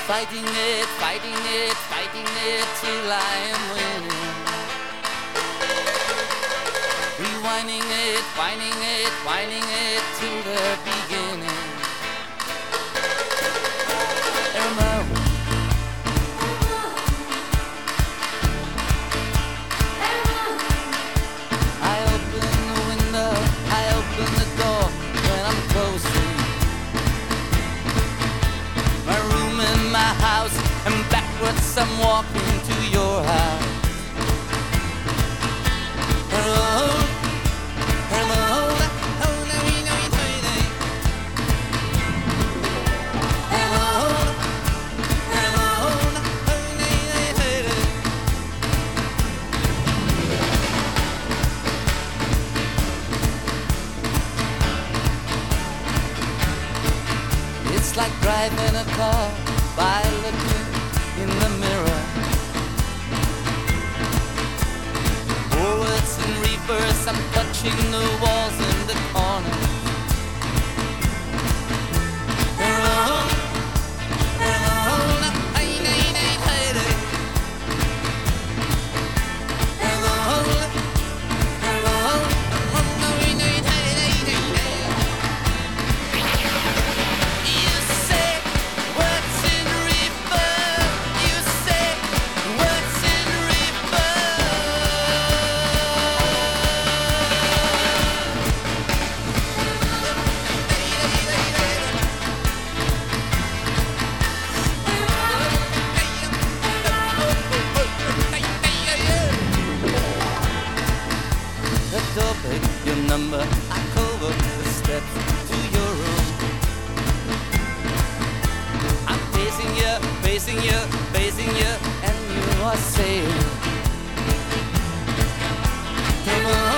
fighting it till I am winning. Rewinding it, winding it to the beginning. I open the window, I open the door when I'm closing my room in my house, and backwards I'm walking to your house. Hello, hello, oh, no, no, hello, hello, it's like driving a car by looking in the mirror. Forwards and reverse, I'm touching the walls in the corner. Hello, hello, hey, hey, hey, hey, hey. Hello, hello, hey, hey, hey, hey, hey. You say what's in reverse. You say what's in reverse. The doorbell, your number, I cover the steps to your room. I'm facing you, and you are saying, come on.